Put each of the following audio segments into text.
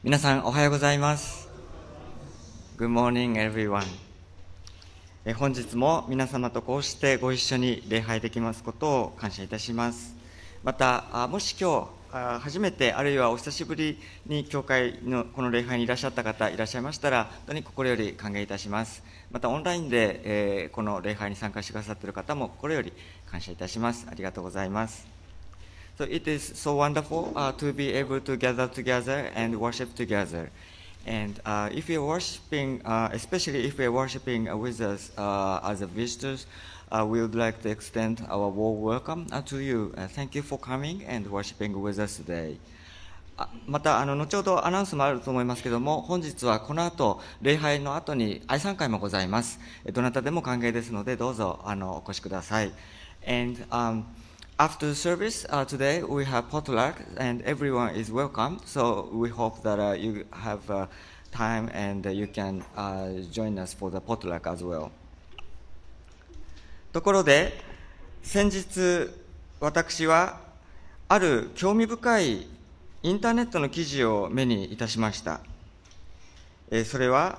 皆さんおはようございます。Good morning, everyone. 本日も皆様とこうしてご一緒に礼拝できますことを感謝いたします。また、もし今日初めてあるいはお久しぶりに教会のこの礼拝にいらっしゃった方いらっしゃいましたら、本当に心より歓迎いたします。またオンラインで、この礼拝に参加してくださっている方も心より感謝いたします。ありがとうございます。So it is so wonderful to be able to gather together and worship together. And if you're worshiping, especially if you're worshiping with us as visitors, we would like to extend our warm welcome to you. Thank you for coming and worshiping with us today. また後ほどアナウンスもあると思いますけれども、本日はこの後礼拝の後に愛賛会もございます。どなたでも歓迎ですので、どうぞお越しください。And after the service today, we have potluck, and everyone is welcome. So we hope that you have time and you can join us for the potluck as well. ところで、先日私はある興味深いインターネットの記事を目にいたしました。それは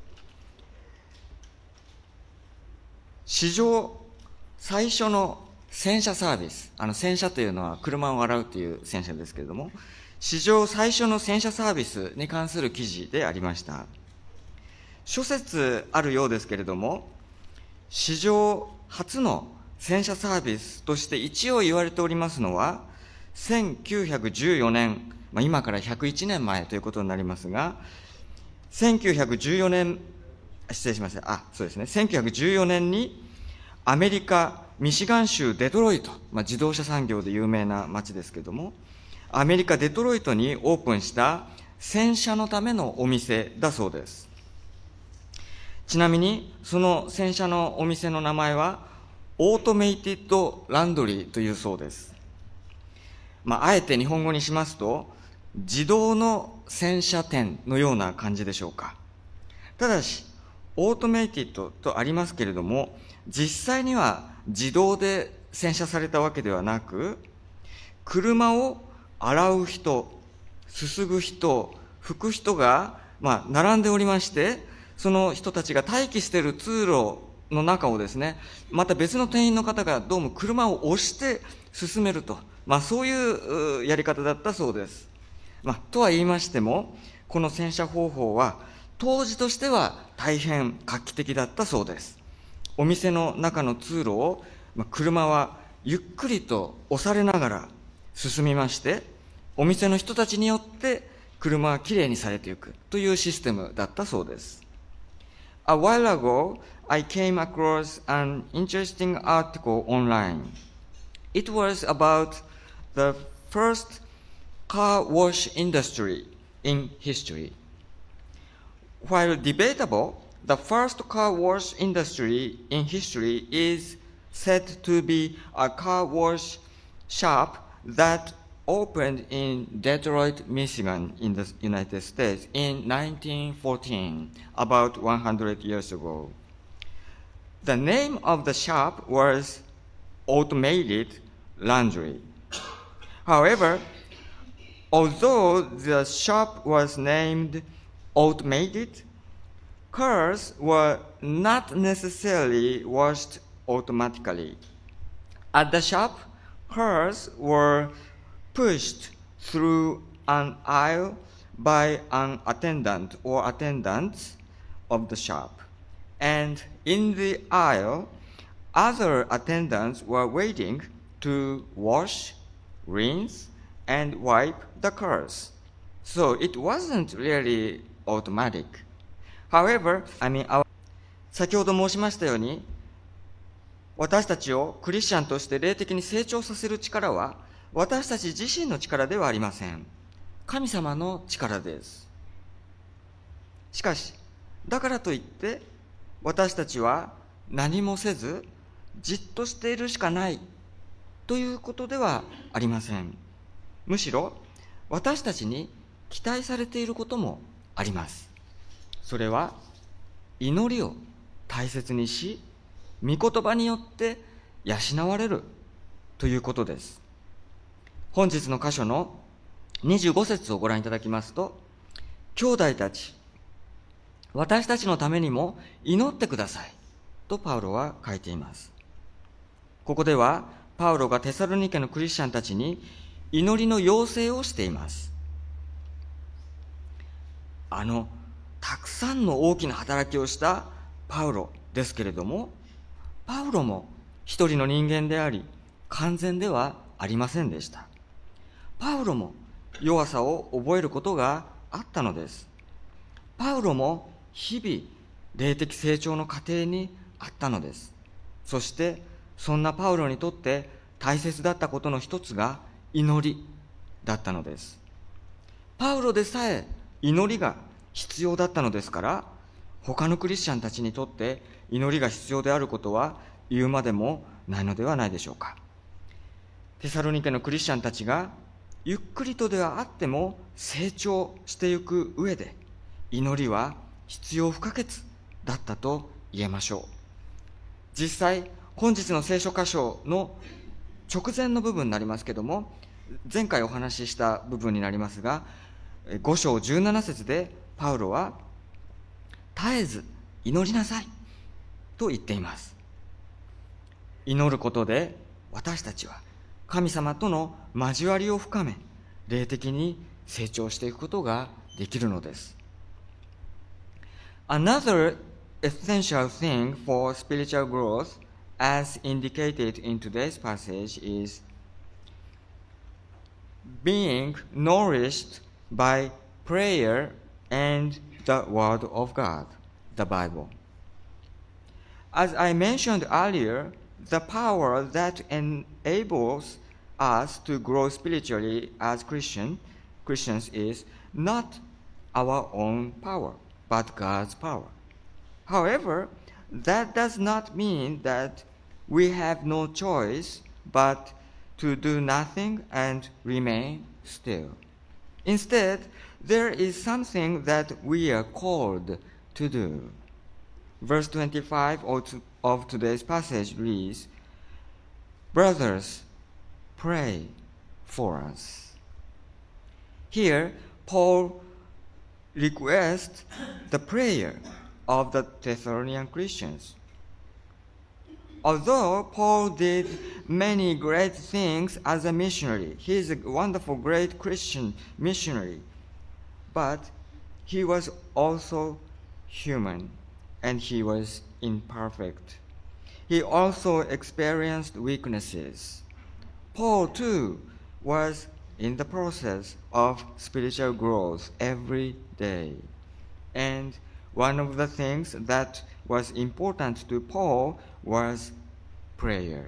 史上最初の洗車サービス、洗車というのは車を洗うという洗車ですけれども、史上最初の洗車サービスに関する記事でありました。諸説あるようですけれども、史上初の洗車サービスとして一応言われておりますのは、1914年、今から101年前ということになりますが、1914年、失礼しました。そうですね。1914年にアメリカミシガン州デトロイト、自動車産業で有名な町ですけれども、アメリカデトロイトにオープンした洗車のためのお店だそうです。ちなみにその洗車のお店の名前はオートメイティッドランドリーというそうです。あえて日本語にしますと自動の洗車店のような感じでしょうか。ただしオートメイティッドとありますけれども、実際には自動で洗車されたわけではなく、車を洗う人、すすぐ人、拭く人が、並んでおりまして、その人たちが待機している通路の中をですね、また別の店員の方がどうも車を押して進めると、そういうやり方だったそうです。とは言いましても、この洗車方法は当時としては大変画期的だったそうです。お店の中の通路を車はゆっくりと押されながら進みまして、お店の人たちによって車はきれいにされていくというシステムだったそうです。A while ago, I came across an interesting article online. It was about the first car wash industry in history. While debatable, the first car wash industry in history is said to be a car wash shop that opened in Detroit, Michigan in the United States in 1914, about 100 years ago. The name of the shop was Automated Laundry. However, although the shop was named Automated, cars were not necessarily washed automatically. At the shop, cars were pushed through an aisle by an attendant or attendants of the shop. And in the aisle, other attendants were waiting to wash, rinse, and wipe the cars. So it wasn't really automatic.However, 先ほど申しましたように、私たちをクリスチャンとして霊的に成長させる力は、私たち自身の力ではありません。神様の力です。しかし、だからといって、私たちは何もせず、じっとしているしかないということではありません。むしろ、私たちに期待されていることもあります。それは祈りを大切にし、御言葉によって養われるということです。本日の箇所の25節をご覧いただきますと、 兄弟たち、私たちのためにも祈ってくださいとパウロは書いています。ここではパウロがテサロニケのクリスチャンたちに祈りの要請をしています。たくさんの大きな働きをしたパウロですけれども、パウロも一人の人間であり、完全ではありませんでした。パウロも弱さを覚えることがあったのです。パウロも日々霊的成長の過程にあったのです。そしてそんなパウロにとって大切だったことの一つが祈りだったのです。パウロでさえ祈りが必要だったのですから、他のクリスチャンたちにとって祈りが必要であることは言うまでもないのではないでしょうか。テサロニケのクリスチャンたちがゆっくりとではあっても成長していく上で、祈りは必要不可欠だったと言えましょう。実際、本日の聖書箇所の直前の部分になりますけども、前回お話しした部分になりますが、5章17節でパウロは絶えず祈りなさいと言っています。祈ることで私たちは神様との交わりを深め、霊的に成長していくことができるのです。Another essential thing for spiritual growth, as indicated in today's passage, is being nourished by prayer and the Word of God, the Bible. As I mentioned earlier, the power that enables us to grow spiritually as Christians is not our own power, but God's power. However, that does not mean that we have no choice but to do nothing and remain still. Instead, there is something that we are called to do. Verse 25 of today's passage reads, "Brothers, pray for us." Here, Paul requests the prayer of the Thessalonian Christians. Although Paul did many great things as a missionary, he is a wonderful, great Christian missionary, but he was also human and he was imperfect. He also experienced weaknesses. Paul too was in the process of spiritual growth every day. And one of the things that was important to Paul was prayer.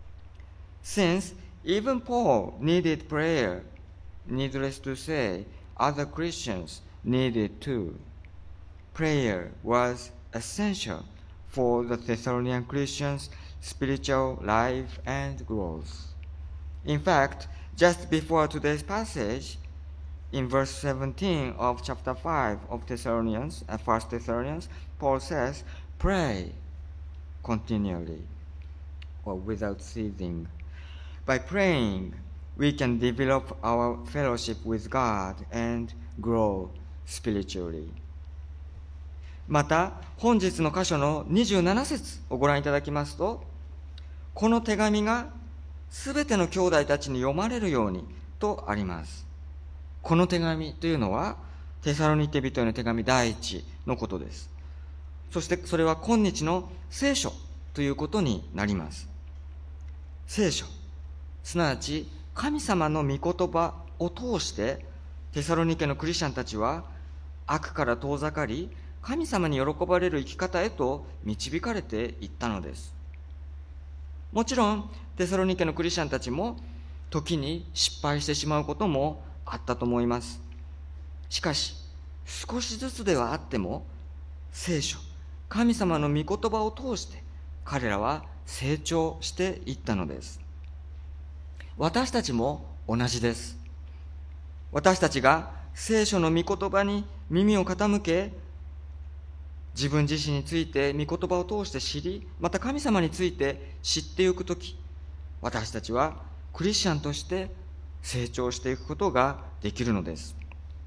Since even Paul needed prayer, needless to say, other Christians needed too. Prayer was essential for the Thessalonian Christians' spiritual life and growth. In fact, just before today's passage, in verse 17 of chapter 5 of 1 Thessalonians, Paul says, "Pray continually," or without ceasing. By praying, we can develop our fellowship with God and grow spiritually. また、本日の箇所の27節をご覧いただきますと、この手紙がすべての兄弟たちに読まれるようにとあります。この手紙というのは、テサロニケ人への手紙第一のことです。そしてそれは今日の聖書ということになります。聖書、すなわち神様の御言葉を通して、テサロニケのクリスチャンたちは悪から遠ざかり、神様に喜ばれる生き方へと導かれていったのです。もちろん、テサロニケのクリスチャンたちも時に失敗してしまうこともあったと思います。しかし、少しずつではあっても、聖書、神様の御言葉を通して彼らは成長していったのです。私たちも同じです。私たちが聖書の御言葉に耳を傾け、自分自身について御言葉を通して知り、また神様について知っていくとき、私たちはクリスチャンとして成長していくことができるのです。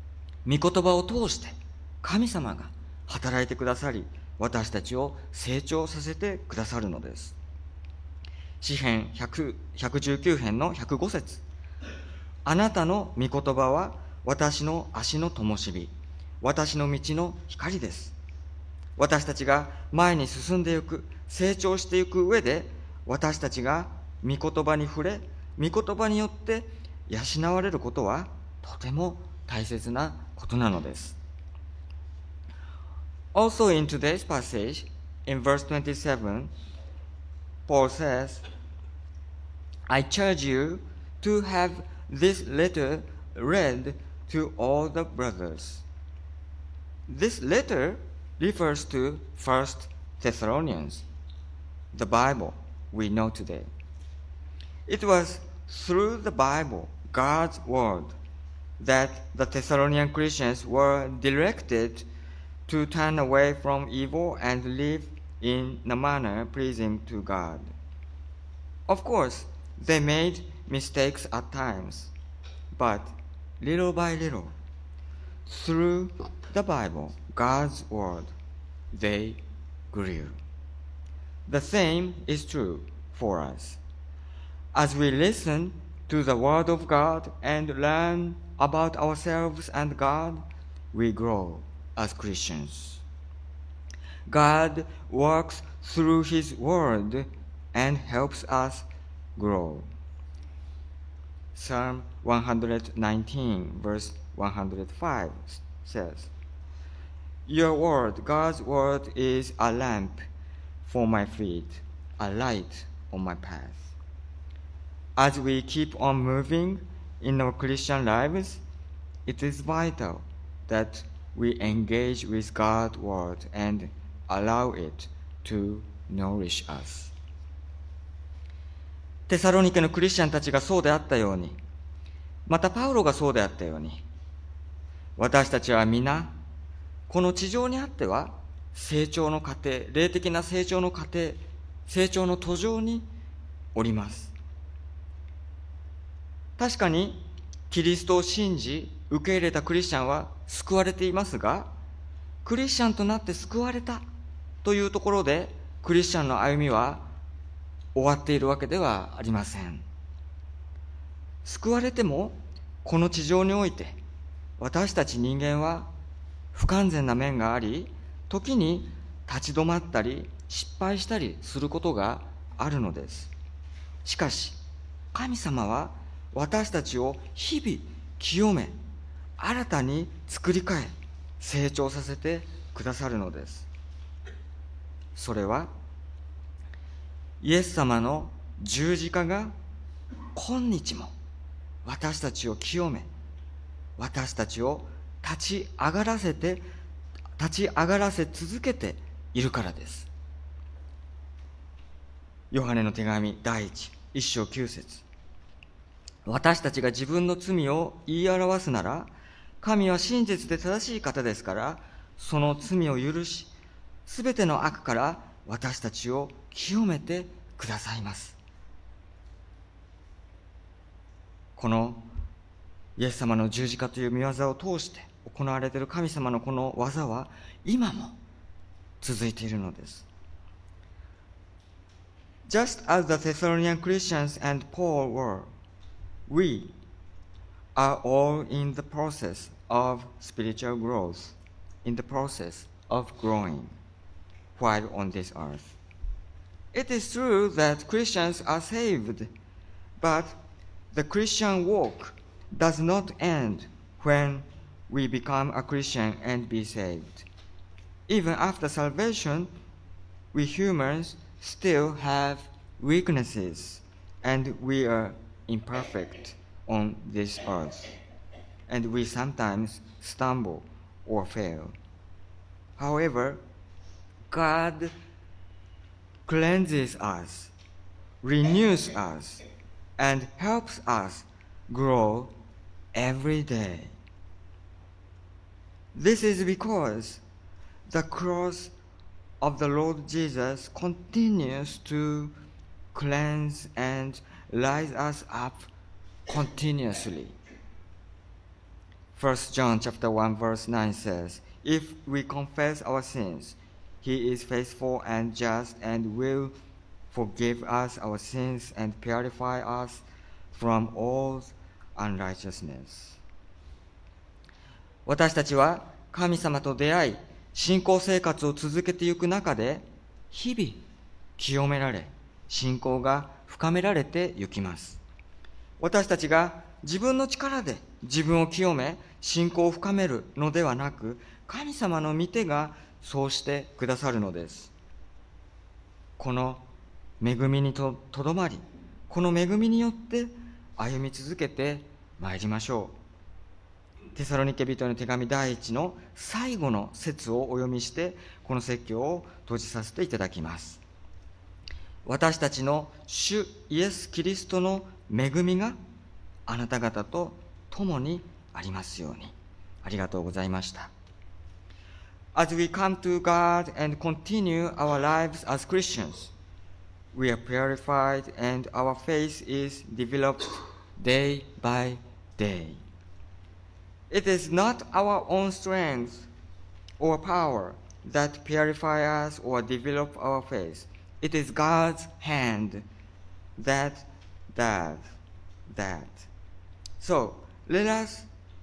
御言葉を通して神様が働いてくださり、私たちを成長させてくださるのです。詩編119編の105節。あなたの御言葉は私の足の灯火、私の道の光です。私たちが前に進んでいく、成長していく上で、私たちが御言葉に触れ、御言葉によって養われることはとても大切なことなのです。Also in today's passage, in verse 27, Paul says, I charge you to have this letter read to all the brothers. This letter refers to 1 Thessalonians, the Bible we know today. It was through the Bible, God's Word, that the Thessalonian Christians were directed to turn away from evil and live in a manner pleasing to God. Of course, they made mistakes at times, but little by little, through the Bible, God's Word, they grew. The same is true for us. As we listen to the Word of God and learn about ourselves and God, we grow as Christians. God works through His Word and helps us grow. Psalm 119, verse 105 says, Your word, God's word, is a lamp for my feet, a light on my path. As we keep on moving in our Christian lives, it is vital that we engage with God's word and allow it to nourish us. テサロニケのクリスチャンたちがそうであったように、またパウロがそうであったように、私たちは皆、この地上にあっては成長の過程、霊的な成長の過程、成長の途上におります。確かにキリストを信じ受け入れたクリスチャンは救われていますが、クリスチャンとなって救われたというところでクリスチャンの歩みは終わっているわけではありません。救われてもこの地上において私たち人間は不完全な面があり、時に立ち止まったり失敗したりすることがあるのです。しかし神様は私たちを日々清め、新たに作り変え、成長させてくださるのです。それはイエス様の十字架が今日も私たちを清め、私たちを立ち上がらせ続けているからです。ヨハネの手紙第1章9節。私たちが自分の罪を言い表すなら、神は真実で正しい方ですから、その罪を許し、すべての悪から私たちを清めてくださいます。このイエス様の十字架という御業を通して行われている神様のこの技は今も続いているのです。Just as the Thessalonian Christians and Paul were, we are all in the process of spiritual growth, in the process of growing while on this earth. It is true that Christians are saved, but the Christian walk does not end when we become a Christian and be saved. Even after salvation, we humans still have weaknesses, and we are imperfect on this earth, and we sometimes stumble or fail. However, God cleanses us, renews us, and helps us grow every day. This is because the cross of the Lord Jesus continues to cleanse and rise us up continuously. 1 John chapter 1 verse 9 says, "If we confess our sins, he is faithful and just and will forgive us our sins and purify us from all unrighteousness." 私たちは神様と出会い、信仰生活を続けていく中で、日々清められ、信仰が深められていきます。私たちが自分の力で自分を清め、信仰を深めるのではなく、神様の御手がそうしてくださるのです。この恵みにとどまり、この恵みによって歩み続けてまいりましょう。テサロニケ人の手紙第1の最後の節をお読みして、この説教を閉じさせていただきます。私たちの主イエス・キリストの恵みがあなた方と共にありますように。ありがとうございました。As we come to God and continue our lives as Christians, we are purified and our faith is developed day by day. It is not our own strength or power that purify us or develop our faith. It is God's hand that does that. So let us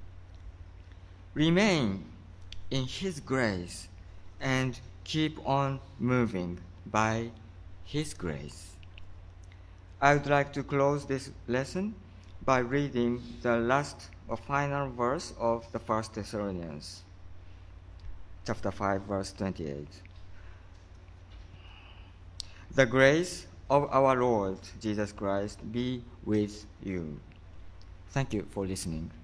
remain in His grace and keep on moving by His grace. I would like to close this lesson by reading the last or final verse of the First Thessalonians, chapter 5, verse 28. The grace of our Lord Jesus Christ be with you. Thank you for listening.